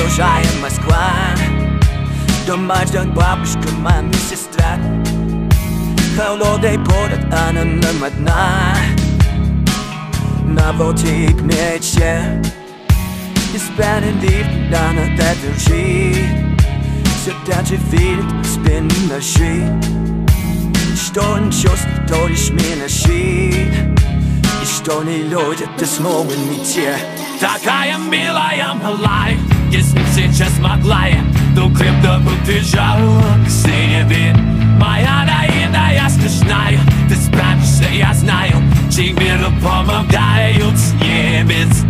продолжаем Москва. Дома ждет бабушка, мама и сестра. Холодный город, она нам одна. На волте к мечте Испанный лифт, да на держи. Все так же видит спину ножи. Что он чувствует, то лишь миношит. И что не люди, ты снова не те. Такая милая, малая, если б сейчас могла я, то крепко бы прижала к себе. Моя наивная, смешная, ты справишься, я знаю. Тебе помогают с небес.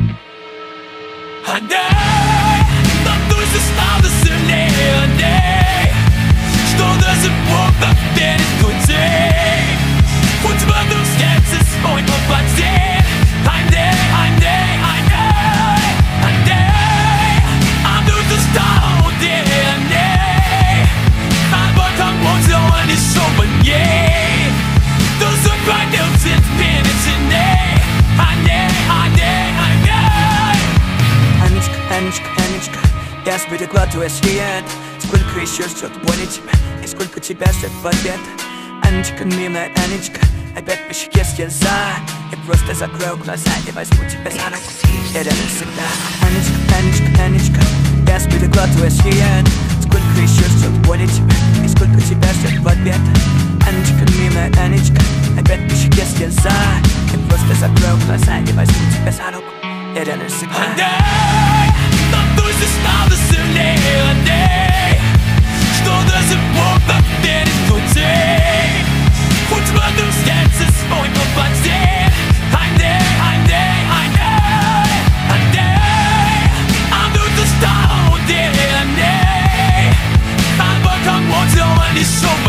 Андрей, надуйся, стало сильнее, Андрей, что даже Бог так верит в людей. Хоть в одном сердце свой попади. Андрей, Андрей, Андрей, Андрей, а тут ты стал, Андрей. А потом вот он и шел мне. То сохранился перед сильней. Андрей, Андрей, Андрей. Анечка, Анечка, Анечка, я сберегла твой свет. Сколько еще ждет боли тебя, и сколько тебя ждет в ответ. Анечка, милая Анечка, опять по щеке слеза. Я просто закрою глаза и возьму тебя за руку. Это навсегда. Анечка, Анечка, Анечка, я сберегла твой свет. Сколько еще ждет боли тебя, и сколько тебя ждет в ответ. Анечка, милая Анечка, опять по щеке слеза. Я просто закрою глаза и возьму тебя за руку. Это навсегда. Андрей, надуйся, стало сильнее, Андрей, что даже Бог так верит в людей. Хоть в одном сердце свой попади. Андрей, Андрей, Андрей, Андрей, а тут ты стал, Андрей. А потом вот он и шел